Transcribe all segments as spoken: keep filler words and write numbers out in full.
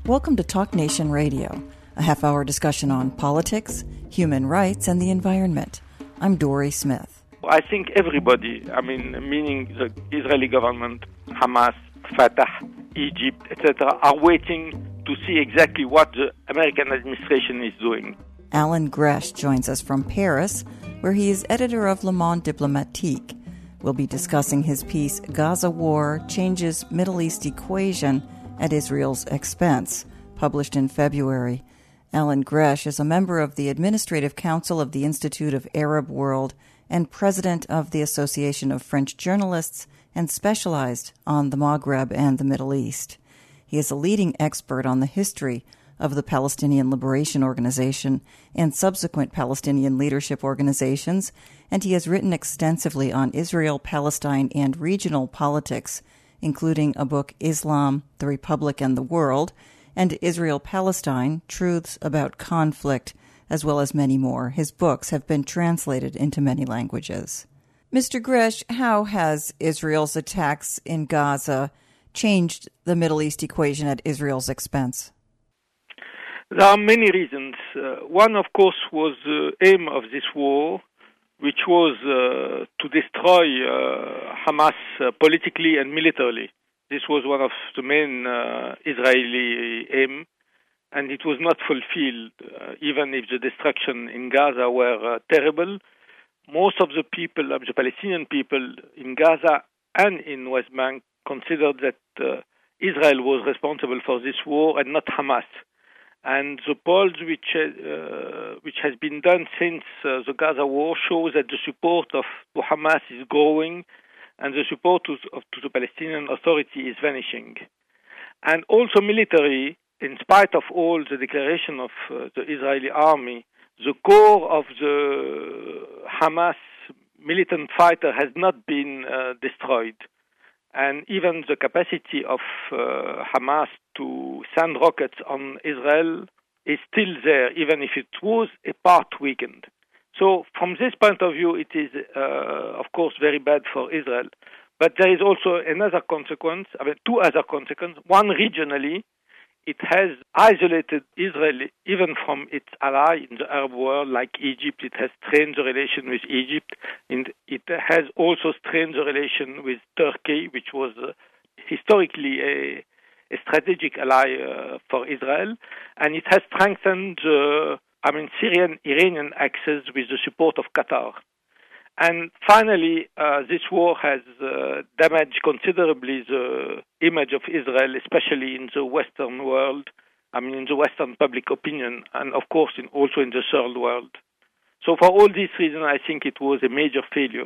Welcome to Talk Nation Radio, a half-hour discussion on politics, human rights, and the environment. I'm Dory Smith. I think everybody, I mean, meaning the Israeli government, Hamas, Fatah, Egypt, et cetera, are waiting to see exactly what the American administration is doing. Alan Gresh joins us from Paris, where he is editor of Le Monde Diplomatique. We'll be discussing his piece, Gaza War Changes Middle East Equation at Israel's Expense, published in February. Alan Gresh is a member of the Administrative Council of the Institute of Arab World and president of the Association of French Journalists and specialized on the Maghreb and the Middle East. He is a leading expert on the history of the Palestinian Liberation Organization and subsequent Palestinian leadership organizations, and he has written extensively on Israel, Palestine, and regional politics, including a book, Islam, the Republic, and the World, and Israel-Palestine, Truths About Conflict, as well as many more. His books have been translated into many languages. Mister Gresh, how has Israel's attacks in Gaza changed the Middle East equation at Israel's expense? There are many reasons. Uh, one, of course, was the aim of this war, which was uh, to destroy uh, Hamas uh, politically and militarily. This was one of the main uh, Israeli aim, and it was not fulfilled, uh, even if the destruction in Gaza were uh, terrible. Most of the people, uh, the Palestinian people in Gaza and in West Bank, considered that uh, Israel was responsible for this war and not Hamas. And the polls which uh, which has been done since uh, the Gaza war shows that the support of to Hamas is growing, and the support to, of, to the Palestinian Authority is vanishing. And also military, in spite of all the declaration of uh, the Israeli army, the core of the Hamas militant fighter has not been uh, destroyed. And even the capacity of uh, Hamas to send rockets on Israel is still there, even if it was a part weakened. So from this point of view, it is, uh, of course, very bad for Israel. But there is also another consequence, I mean, two other consequences. One, regionally, it has isolated Israel even from its ally in the Arab world, like Egypt. It has strained the relation with Egypt. And it has also strained the relation with Turkey, which was uh, historically a, a strategic ally uh, for Israel. And it has strengthened the, I mean, Syrian-Iranian axis with the support of Qatar. And finally, uh, this war has uh, damaged considerably the image of Israel, especially in the Western world, I mean, in the Western public opinion, and of course, in, also in the third world. So for all these reasons, I think it was a major failure.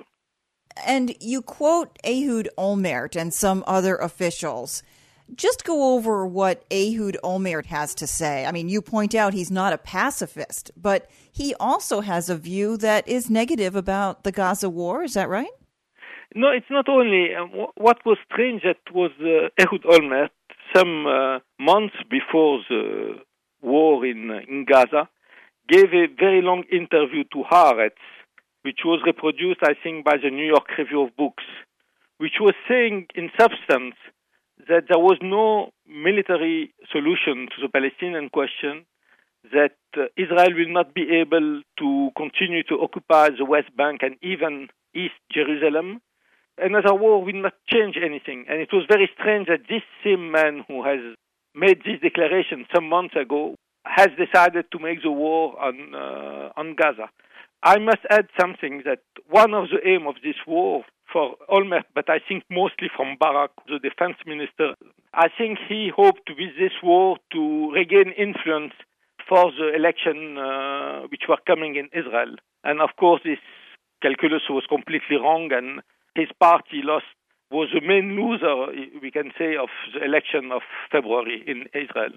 And you quote Ehud Olmert and some other officials. Just go over what Ehud Olmert has to say. I mean, you point out he's not a pacifist, but he also has a view that is negative about the Gaza war. Is that right? No, it's not only. Uh, what was strange that was uh, Ehud Olmert, some uh, months before the war in, uh, in Gaza, gave a very long interview to Haaretz, which was reproduced, I think, by the New York Review of Books, which was saying, in substance, that there was no military solution to the Palestinian question, that uh, Israel will not be able to continue to occupy the West Bank and even East Jerusalem. Another war will not change anything. And it was very strange that this same man who has made this declaration some months ago has decided to make the war on uh, on Gaza. I must add something, that one of the aims of this war for Olmert, but I think mostly from Barak, the defense minister, I think he hoped with this war to regain influence for the election uh, which were coming in Israel. And of course, this calculus was completely wrong, and his party lost, was the main loser, we can say, of the election of February in Israel.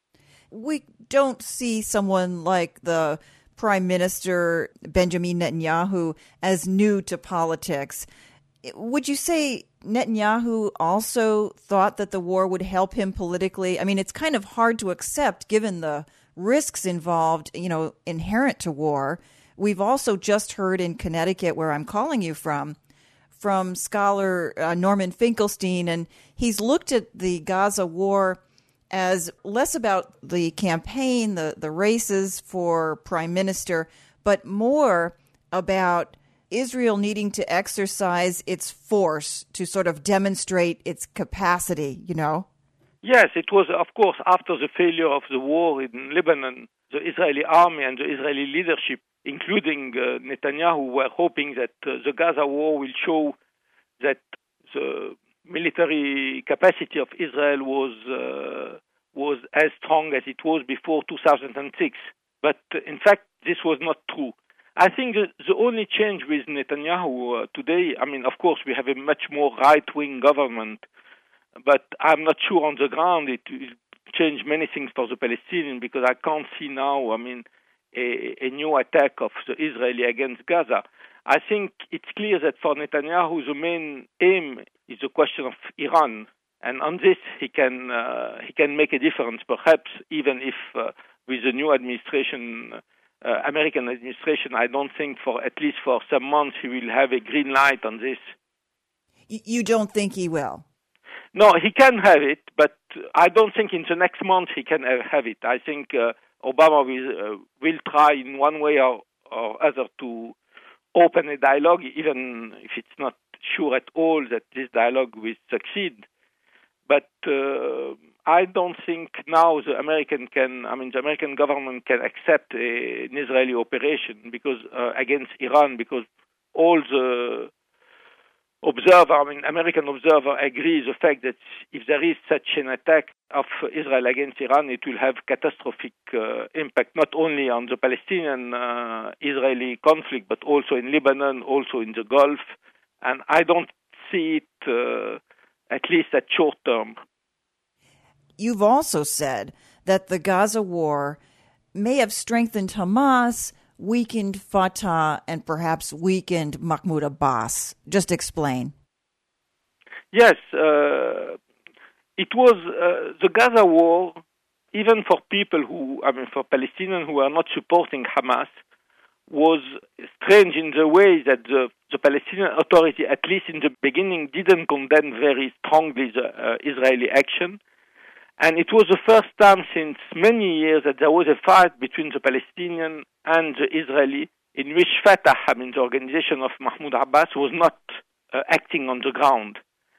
We don't see someone like the Prime Minister Benjamin Netanyahu as new to politics. Would you say Netanyahu also thought that the war would help him politically? I mean, it's kind of hard to accept given the risks involved, you know, inherent to war. We've also just heard in Connecticut, where I'm calling you from, from scholar uh, Norman Finkelstein, and he's looked at the Gaza war as less about the campaign, the, the races for prime minister, but more about Israel needing to exercise its force to sort of demonstrate its capacity, you know? Yes, it was, of course, after the failure of the war in Lebanon, the Israeli army and the Israeli leadership, including uh, Netanyahu, were hoping that uh, the Gaza war will show that the military capacity of Israel was uh, was as strong as it was before two thousand six. But uh, in fact, this was not true. I think the, the only change with Netanyahu uh, today, I mean, of course, we have a much more right-wing government, but I'm not sure on the ground it will change many things for the Palestinians, because I can't see now, I mean, a, a new attack of the Israeli against Gaza. I think it's clear that for Netanyahu, the main aim is the question of Iran. And on this, he can uh, he can make a difference, perhaps even if uh, with the new administration, uh, American administration, I don't think for at least for some months he will have a green light on this. You don't think he will? No, he can have it, but I don't think in the next month he can have it. I think uh, Obama will uh, will try in one way or, or other to open a dialogue, even if it's not sure at all that this dialogue will succeed. But uh, I don't think now the American can, I mean, the American government can accept a, an Israeli operation because uh, against Iran, because all the observer, I mean, American observer agree the fact that if there is such an attack of Israel against Iran, it will have catastrophic uh, impact, not only on the Palestinian-Israeli uh, conflict, but also in Lebanon, also in the Gulf. And I don't see it, uh, at least at short term. You've also said that the Gaza war may have strengthened Hamas, weakened Fatah, and perhaps weakened Mahmoud Abbas. Just explain. Yes, uh, it was uh, the Gaza war, even for people who, I mean, for Palestinians who are not supporting Hamas, was strange in the way that the, the Palestinian Authority, at least in the beginning, didn't condemn very strongly the uh, Israeli action. And it was the first time since many years that there was a fight between the Palestinian and the Israeli, in which Fatah, I mean the organization of Mahmoud Abbas, was not uh, acting on the ground.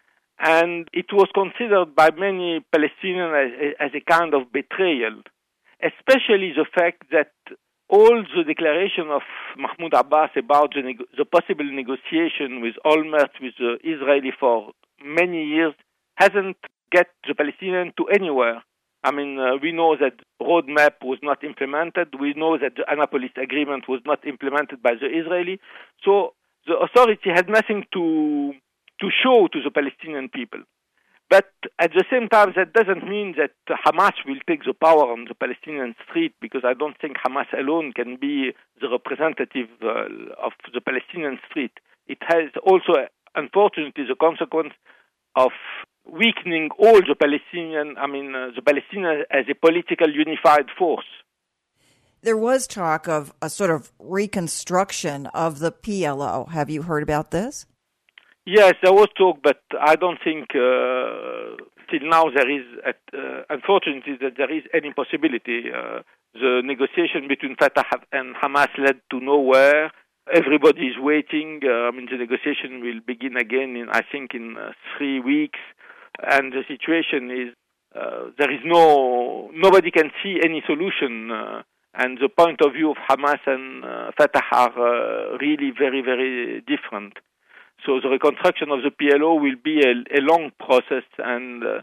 And it was considered by many Palestinians as, as a kind of betrayal, especially the fact that all the declaration of Mahmoud Abbas about the, neg- the possible negotiation with Olmert, with the Israeli for many years, hasn't get the Palestinians to anywhere. I mean, uh, we know that roadmap was not implemented. We know that the Annapolis Agreement was not implemented by the Israeli. So the authority had nothing to to show to the Palestinian people. But at the same time, that doesn't mean that Hamas will take the power on the Palestinian street, because I don't think Hamas alone can be the representative uh, of the Palestinian street. It has also, unfortunately, the consequence of weakening all the Palestinian, I mean, uh, the Palestinians as a political unified force. There was talk of a sort of reconstruction of the P L O. Have you heard about this? Yes, there was talk, but I don't think uh, till now there is, uh, unfortunately, that there is any possibility. Uh, the negotiation between Fatah and Hamas led to nowhere. Everybody is waiting. Uh, I mean, the negotiation will begin again in, I think, in uh, three weeks. And the situation is, uh, there is no, nobody can see any solution. Uh, and the point of view of Hamas and uh, Fatah are uh, really very, very different. So the reconstruction of the P L O will be a, a long process. And uh,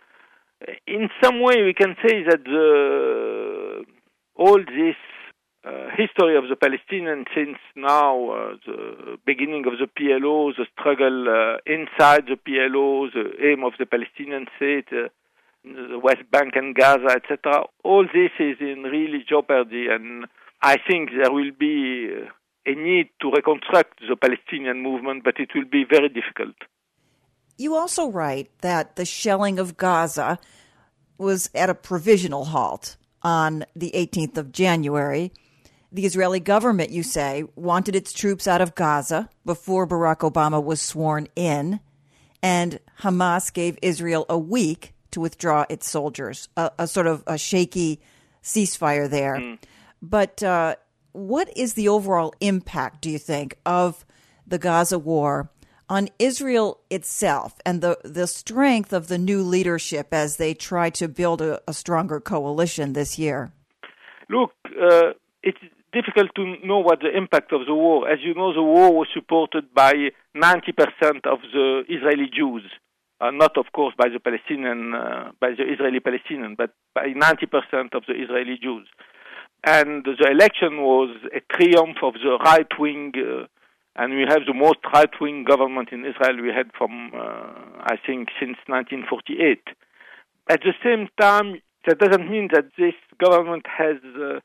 in some way we can say that the, all this uh, history of the Palestinians since now, uh, the beginning of the P L O, the struggle uh, inside the P L O, the aim of the Palestinian state, uh, the West Bank and Gaza, et cetera, all this is in really jeopardy, and I think there will be a need to reconstruct the Palestinian movement, but it will be very difficult. You also write that the shelling of Gaza was at a provisional halt on the eighteenth of January. The Israeli government, you say, wanted its troops out of Gaza before Barack Obama was sworn in, and Hamas gave Israel a week to withdraw its soldiers, a, a sort of a shaky ceasefire there. Mm. But uh, what is the overall impact, do you think, of the Gaza war on Israel itself and the, the strength of the new leadership as they try to build a, a stronger coalition this year? Look, uh, it's difficult to know what the impact of the war. As you know, the war was supported by ninety percent of the Israeli Jews, uh, not, of course, by the Palestinian, uh, by the Israeli Palestinian, but by ninety percent of the Israeli Jews. And the election was a triumph of the right wing. Uh, And we have the most right-wing government in Israel we had from, uh, I think, since nineteen forty-eight. At the same time, that doesn't mean that this government has uh,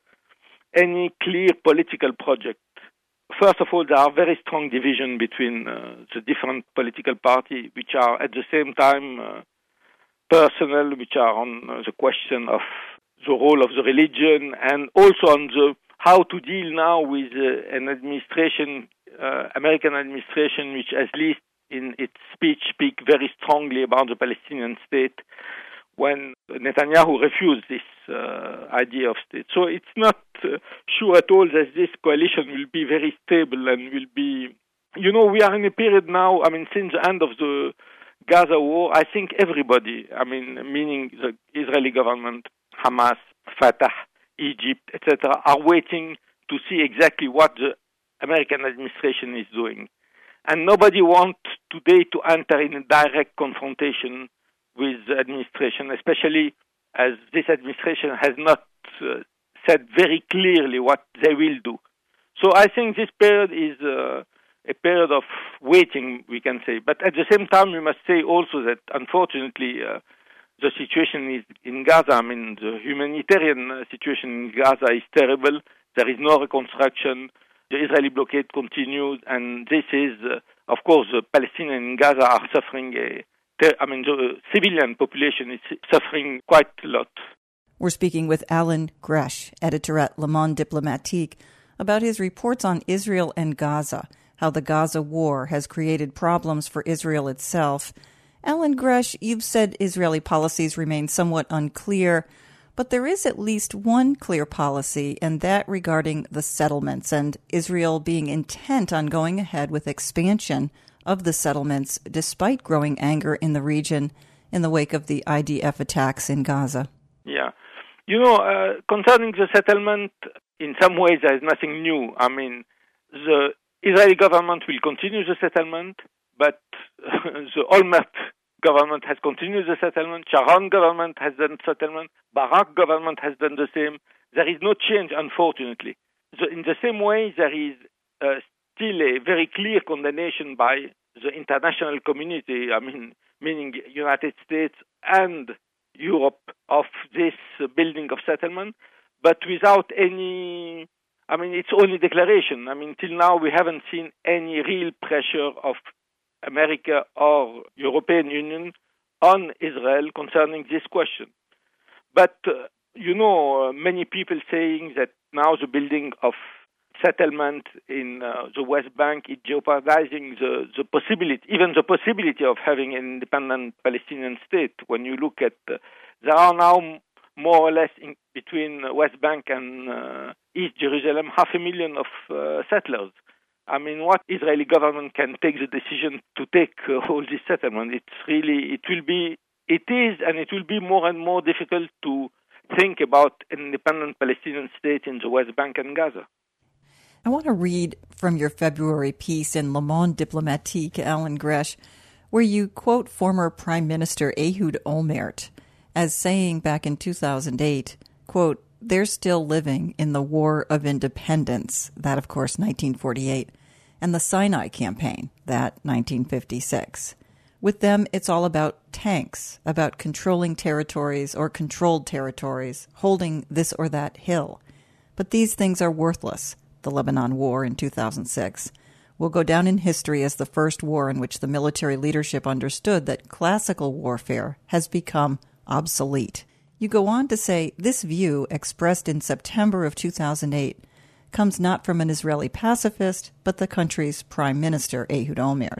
any clear political project. First of all, there are very strong division between uh, the different political parties, which are at the same time uh, personal, which are on uh, the question of the role of the religion, and also on the how to deal now with uh, an administration Uh, American administration, which at least in its speech speak very strongly about the Palestinian state, when Netanyahu refused this uh, idea of state. So it's not uh, sure at all that this coalition will be very stable and will be, you know, we are in a period now, I mean, since the end of the Gaza war, I think everybody, I mean, meaning the Israeli government, Hamas, Fatah, Egypt, et cetera, are waiting to see exactly what the American administration is doing. And nobody wants today to enter in a direct confrontation with the administration, especially as this administration has not uh, said very clearly what they will do. So I think this period is uh, a period of waiting, we can say. But at the same time, we must say also that, unfortunately, uh, the situation is in Gaza, I mean, the humanitarian situation in Gaza is terrible. There is no reconstruction. The Israeli blockade continues, and this is, uh, of course, the Palestinians in Gaza are suffering. A, I mean, the civilian population is suffering quite a lot. We're speaking with Alan Gresh, editor at Le Monde Diplomatique, about his reports on Israel and Gaza, how the Gaza war has created problems for Israel itself. Alan Gresh, you've said Israeli policies remain somewhat unclear, but there is at least one clear policy, and that regarding the settlements, and Israel being intent on going ahead with expansion of the settlements despite growing anger in the region in the wake of the I D F attacks in Gaza. Yeah. You know, uh, concerning the settlement, in some ways there is nothing new. I mean, the Israeli government will continue the settlement, but the Olmert government has continued the settlement. Sharon government has done settlement. Barak government has done the same. There is no change, unfortunately. So in the same way, there is uh, still a very clear condemnation by the international community, I mean, meaning United States and Europe, of this uh, building of settlement, but without any, I mean, it's only declaration. I mean, till now we haven't seen any real pressure of America or European Union on Israel concerning this question. But, uh, you know, uh, many people saying that now the building of settlement in uh, the West Bank is jeopardizing the, the possibility, even the possibility of having an independent Palestinian state. When you look at, uh, there are now more or less in between West Bank and uh, East Jerusalem, half a million of uh, settlers. I mean, what Israeli government can take the decision to take uh, all this settlement? It's really, it will be, it is, and it will be more and more difficult to think about an independent Palestinian state in the West Bank and Gaza. I want to read from your February piece in Le Monde Diplomatique, Alan Gresh, where you quote former Prime Minister Ehud Olmert as saying back in two thousand eight, quote, "They're still living in the War of Independence," that, of course, nineteen forty-eight, and the Sinai Campaign, that nineteen fifty-six. With them, it's all about tanks, about controlling territories or controlled territories, holding this or that hill. But these things are worthless. The Lebanon War in two thousand six will go down in history as the first war in which the military leadership understood that classical warfare has become obsolete. You go on to say this view, expressed in September of two thousand eight, comes not from an Israeli pacifist, but the country's prime minister, Ehud Olmert.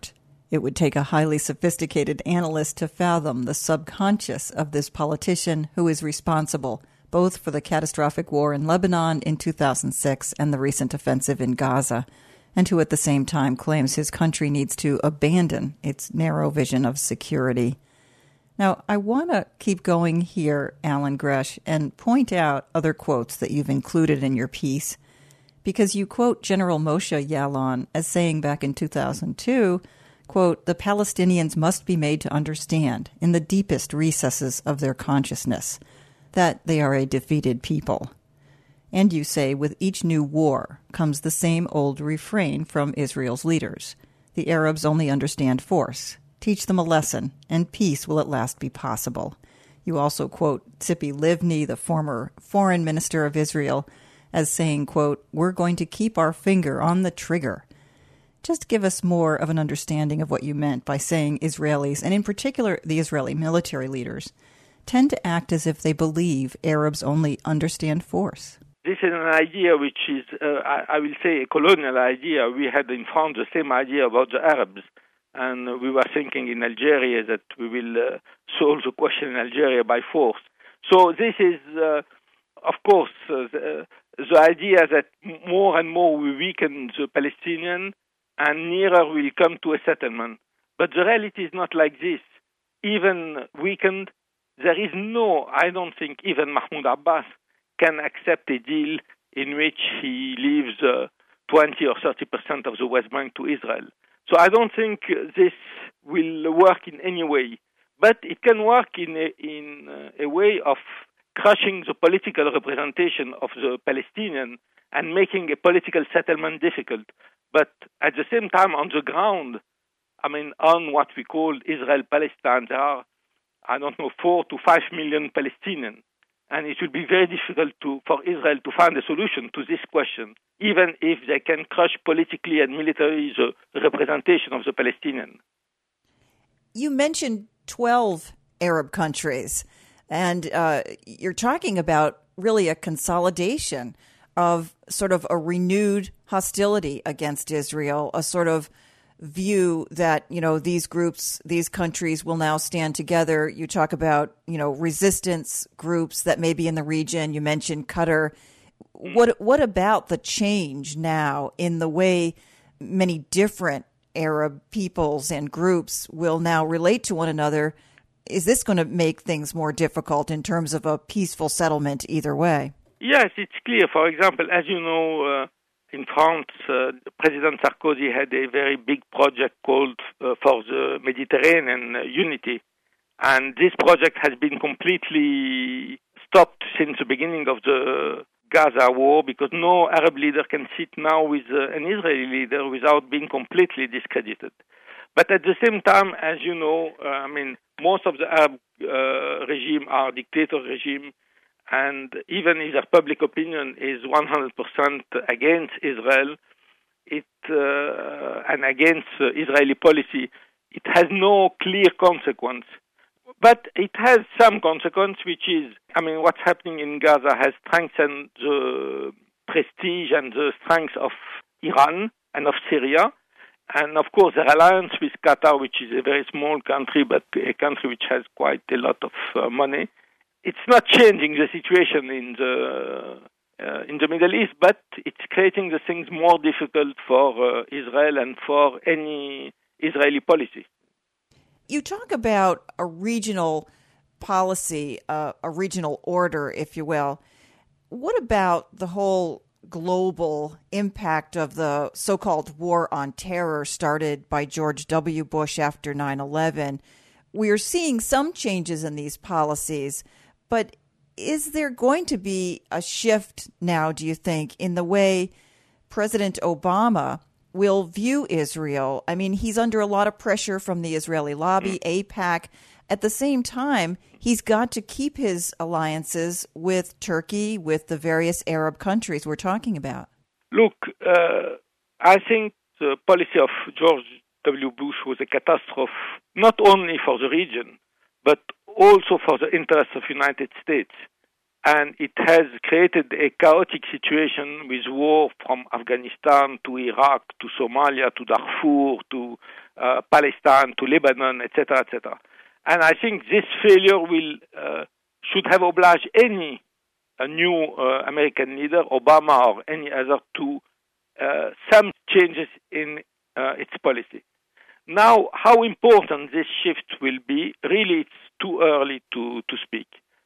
It would take a highly sophisticated analyst to fathom the subconscious of this politician who is responsible both for the catastrophic war in Lebanon in two thousand six and the recent offensive in Gaza, and who at the same time claims his country needs to abandon its narrow vision of security. Now, I want to keep going here, Alan Gresh, and point out other quotes that you've included in your piece, because you quote General Moshe Yaalon as saying back in two thousand two, quote, "The Palestinians must be made to understand in the deepest recesses of their consciousness that they are a defeated people." And you say, with each new war comes the same old refrain from Israel's leaders. The Arabs only understand force. Teach them a lesson, and peace will at last be possible. You also quote Tzipi Livni, the former foreign minister of Israel, as saying, quote, "We're going to keep our finger on the trigger." Just give us more of an understanding of what you meant by saying Israelis, and in particular the Israeli military leaders, tend to act as if they believe Arabs only understand force. This is an idea which is, uh, I, I will say, a colonial idea. We had in France the same idea about the Arabs. And we were thinking in Algeria that we will uh, solve the question in Algeria by force. So this is, uh, of course, uh, the, the idea that more and more we weaken the Palestinian and nearer we'll come to a settlement. But the reality is not like this. Even weakened, there is no, I don't think even Mahmoud Abbas can accept a deal in which he leaves uh, twenty or thirty percent of the West Bank to Israel. So I don't think this will work in any way. But it can work in a, in a way of crushing the political representation of the Palestinian and making a political settlement difficult. But at the same time, on the ground, I mean, on what we call Israel-Palestine, there are, I don't know, four to five million Palestinians. And it will be very difficult to, for Israel to find a solution to this question, even if they can crush politically and militarily the representation of the Palestinians. You mentioned twelve Arab countries, and uh, you're talking about really a consolidation of sort of a renewed hostility against Israel, a sort of view that, you know, these groups, these countries will now stand together. You talk about, you know, resistance groups that may be in the region. You mentioned Qatar. What what about the change now in the way many different Arab peoples and groups will now relate to one another? Is this going to make things more difficult in terms of a peaceful settlement either way? Yes, it's clear. For example, as you know, uh, in France, uh, President Sarkozy had a very big project called uh, for the Mediterranean uh, unity. And this project has been completely stopped since the beginning of the Gaza war because no Arab leader can sit now with uh, an Israeli leader without being completely discredited. But at the same time, as you know, uh, I mean, most of the Arab uh, regime are dictator regime. And even if their public opinion is one hundred percent against Israel, it uh, and against uh, Israeli policy, it has no clear consequence. But it has some consequence, which is, I mean, what's happening in Gaza has strengthened the prestige and the strength of Iran and of Syria. And, of course, their alliance with Qatar, which is a very small country, but a country which has quite a lot of uh, money. It's not changing the situation in the uh, in the Middle East, but it's creating the things more difficult for uh, Israel and for any Israeli policy. You talk about a regional policy, uh, a regional order, if you will. What about the whole global impact of the so-called war on terror started by George W. Bush after nine eleven? We are seeing some changes in these policies. But is there going to be a shift now, do you think, in the way President Obama will view Israel? I mean, he's under a lot of pressure from the Israeli lobby, AIPAC. At the same time, he's got to keep his alliances with Turkey, with the various Arab countries we're talking about. Look, uh, I think the policy of George W. Bush was a catastrophe, not only for the region, but also for the interests of the United States. and it has created a chaotic situation with war from Afghanistan to Iraq to Somalia to Darfur to uh, Palestine to Lebanon, et cetera, et cetera. And I think this failure will uh, should have obliged any uh, new uh, American leader, Obama or any other, to uh, some changes in uh, its policy. Now, how important this shift will be, really, it's too early to, to speak.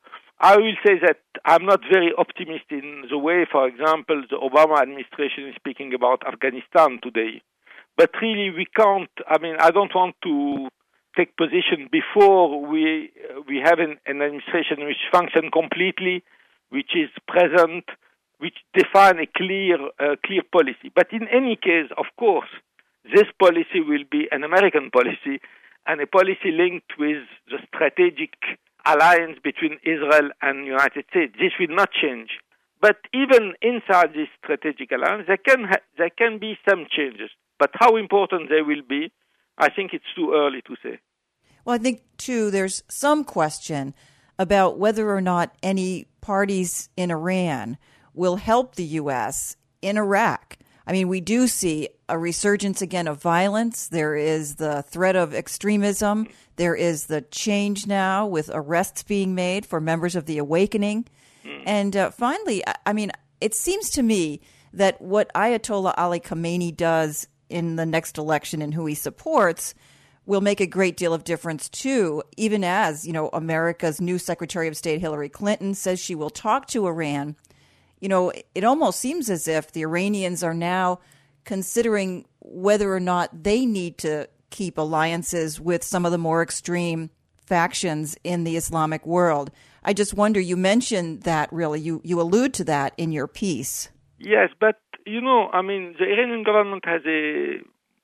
I will say that I'm not very optimistic in the way, for example, the Obama administration is speaking about Afghanistan today. But really, we can't, I mean, I don't want to take position before we uh, we have an, an administration which functions completely, which is present, which define a clear uh, clear policy. But in any case, of course, this policy will be an American policy and a policy linked with the strategic alliance between Israel and the United States. This will not change. But even inside this strategic alliance, there can ha- there can be some changes. But how important they will be, I think it's too early to say. Well, I think, too, there's some question about whether or not any parties in Iran will help the U S in Iraq. I mean, we do see a resurgence again of violence. There is the threat of extremism. There is the change now with arrests being made for members of the Awakening. Mm. And uh, finally, I mean, it seems to me that what Ayatollah Ali Khamenei does in the next election and who he supports will make a great deal of difference, too, even as, you know, America's new Secretary of State, Hillary Clinton, says she will talk to Iran. You know, it almost seems as if the Iranians are now considering whether or not they need to keep alliances with some of the more extreme factions in the Islamic world. I just wonder, you mentioned that, really, you, you allude to that in your piece. Yes, but, you know, I mean, the Iranian government has a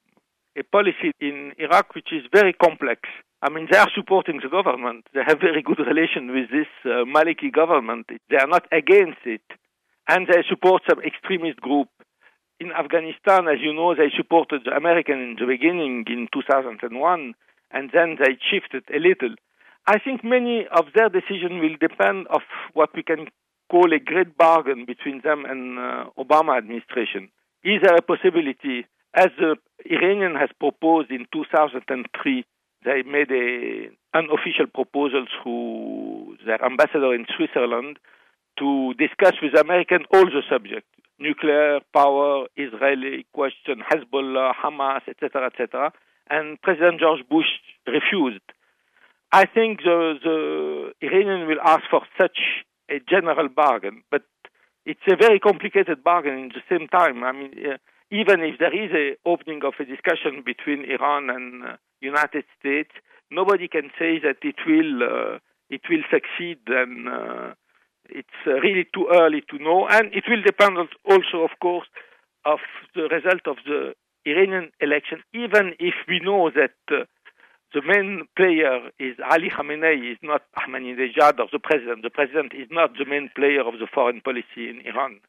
a policy in Iraq which is very complex. I mean, they are supporting the government. They have very good relation with this uh, Maliki government. They are not against it. And they support some extremist group. In Afghanistan, as you know, they supported the American in the beginning in two thousand one, and then they shifted a little. I think many of their decisions will depend on what we can call a great bargain between them and uh, Obama administration. Is there a possibility, as the Iranian has proposed in two thousand three, they made a unofficial proposal through their ambassador in Switzerland to discuss with American all the subjects, nuclear power, Israeli question, Hezbollah, Hamas, et cetera, et cetera. And President George Bush refused. I think the, the Iranian will ask for such a general bargain, but it's a very complicated bargain in the same time. I mean, uh, even if there is a opening of a discussion between Iran and uh, United States, nobody can say that it will uh, it will succeed, and uh, it's uh, really too early to know. And it will depend also, of course, of the result of the Iranian election. Even if we know that uh, the main player is Ali Khamenei, is not Ahmadinejad or the president. The president is not the main player of the foreign policy in Iran.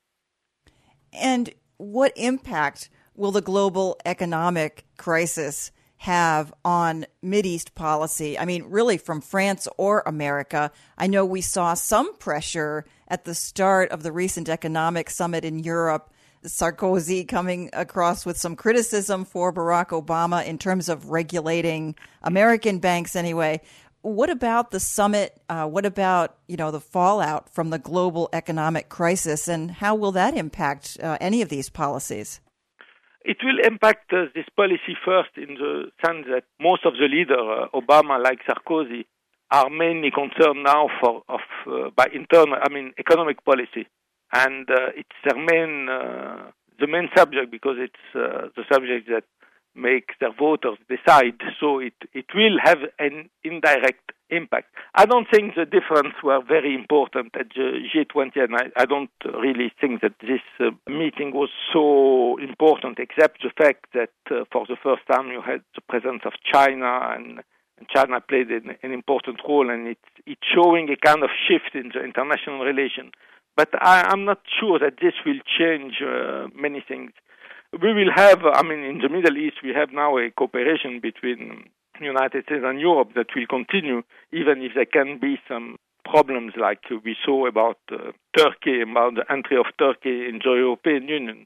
And what impact will the global economic crisis have on Mideast policy? I mean, really from France or America. I know we saw some pressure at the start of the recent economic summit in Europe, Sarkozy coming across with some criticism for Barack Obama in terms of regulating American banks anyway. What about the summit? Uh, what about, you know, the fallout from the global economic crisis, and how will that impact uh, any of these policies? It will impact uh, this policy first in the sense that most of the leaders, uh, Obama like Sarkozy, are mainly concerned now for of uh, by internal, I mean, economic policy, and uh, it's their main uh, the main subject because it's uh, the subject that make their voters decide. So it, it will have an indirect impact. I don't think the difference were very important at the G twenty, and I, I don't really think that this uh, meeting was so important, except the fact that uh, for the first time you had the presence of China, and, and China played an, an important role, and it's, it's showing a kind of shift in the international relation. But I, I'm not sure that this will change uh, many things. We will have, I mean, in the Middle East, we have now a cooperation between the United States and Europe that will continue, even if there can be some problems like we saw about uh, Turkey, about the entry of Turkey in the European Union.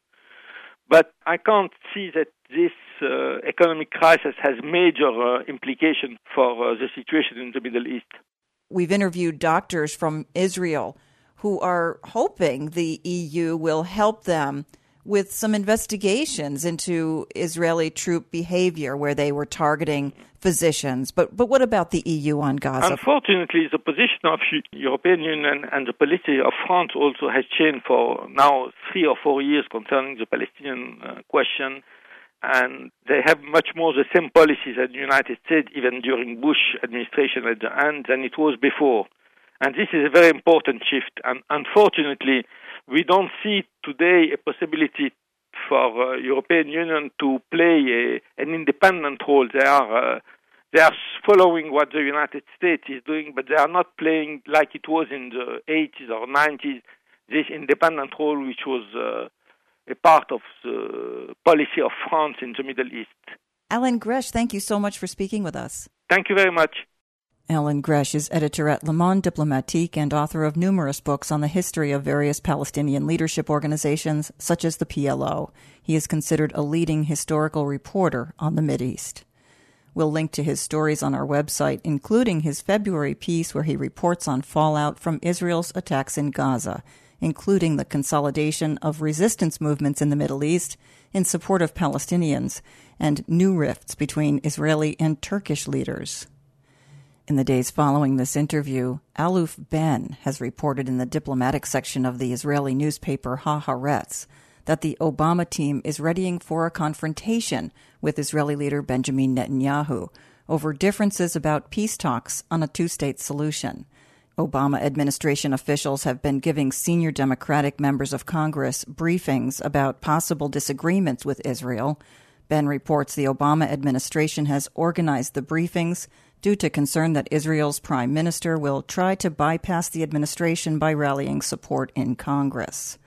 But I can't see that this uh, economic crisis has major uh, implications for uh, the situation in the Middle East. We've interviewed doctors from Israel who are hoping the E U will help them with some investigations into Israeli troop behavior where they were targeting physicians. But but what about the E U on Gaza? Unfortunately, the position of the European Union and the policy of France also has changed for now three or four years concerning the Palestinian uh, question. And they have much more the same policies as the United States, even during Bush administration at the end, than it was before. And this is a very important shift. And unfortunately, we don't see today a possibility for uh, European Union to play a, an independent role. They are uh, they are following what the United States is doing, but they are not playing like it was in the eighties or nineties, this independent role which was uh, a part of the policy of France in the Middle East. Alan Gresh, thank you so much for speaking with us. Thank you very much. Alan Gresh is editor at Le Monde Diplomatique and author of numerous books on the history of various Palestinian leadership organizations, such as the P L O. He is considered a leading historical reporter on the Mideast. We'll link to his stories on our website, including his February piece where he reports on fallout from Israel's attacks in Gaza, including the consolidation of resistance movements in the Middle East in support of Palestinians and new rifts between Israeli and Turkish leaders. In the days following this interview, Aluf Ben has reported in the diplomatic section of the Israeli newspaper Haaretz that the Obama team is readying for a confrontation with Israeli leader Benjamin Netanyahu over differences about peace talks on a two-state solution. Obama administration officials have been giving senior Democratic members of Congress briefings about possible disagreements with Israel. Ben reports the Obama administration has organized the briefings due to concern that Israel's prime minister will try to bypass the administration by rallying support in Congress.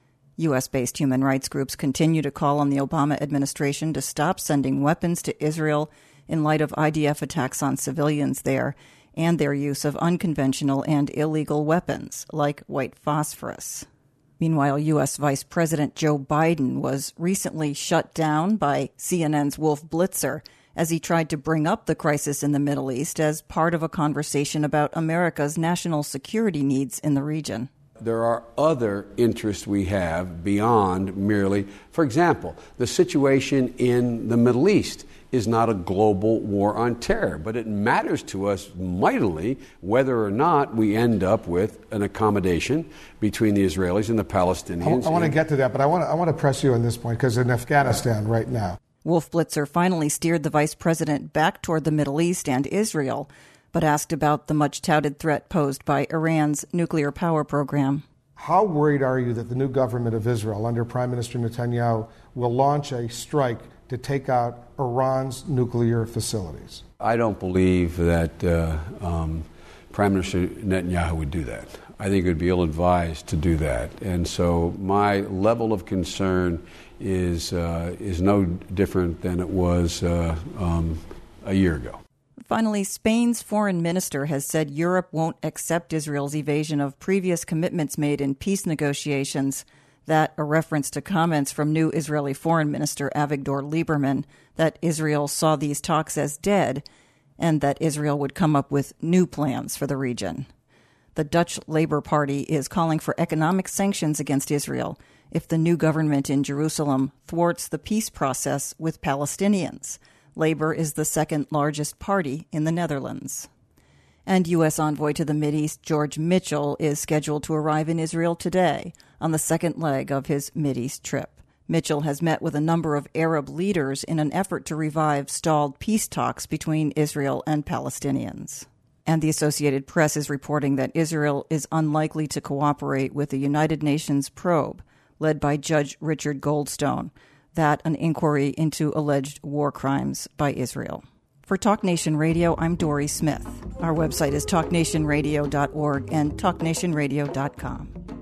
U S-based human rights groups continue to call on the Obama administration to stop sending weapons to Israel in light of I D F attacks on civilians there and their use of unconventional and illegal weapons, like white phosphorus. Meanwhile, U S. Vice President Joe Biden was recently shut down by C N N's Wolf Blitzer as he tried to bring up the crisis in the Middle East as part of a conversation about America's national security needs in the region. There are other interests we have beyond merely, for example, the situation in the Middle East is not a global war on terror, but it matters to us mightily whether or not we end up with an accommodation between the Israelis and the Palestinians. I, I want to get to that, but I want to, I want to press you on this point, because in Afghanistan right now, Wolf Blitzer finally steered the vice president back toward the Middle East and Israel, but asked about the much-touted threat posed by Iran's nuclear power program. How worried are you that the new government of Israel, under Prime Minister Netanyahu, will launch a strike to take out Iran's nuclear facilities? I don't believe that uh, um, Prime Minister Netanyahu would do that. I think it would be ill-advised to do that. And so my level of concern is uh, is no different than it was uh, um, a year ago. Finally, Spain's foreign minister has said Europe won't accept Israel's evasion of previous commitments made in peace negotiations. That a reference to comments from new Israeli Foreign Minister Avigdor Lieberman that Israel saw these talks as dead and that Israel would come up with new plans for the region. The Dutch Labour Party is calling for economic sanctions against Israel if the new government in Jerusalem thwarts the peace process with Palestinians. Labour is the second largest party in the Netherlands. And U S envoy to the Mideast George Mitchell is scheduled to arrive in Israel today on the second leg of his Mideast trip. Mitchell has met with a number of Arab leaders in an effort to revive stalled peace talks between Israel and Palestinians. And the Associated Press is reporting that Israel is unlikely to cooperate with the United Nations probe led by Judge Richard Goldstone, that an inquiry into alleged war crimes by Israel. For Talk Nation Radio, I'm Dory Smith. Our website is talk nation radio dot org and talk nation radio dot com.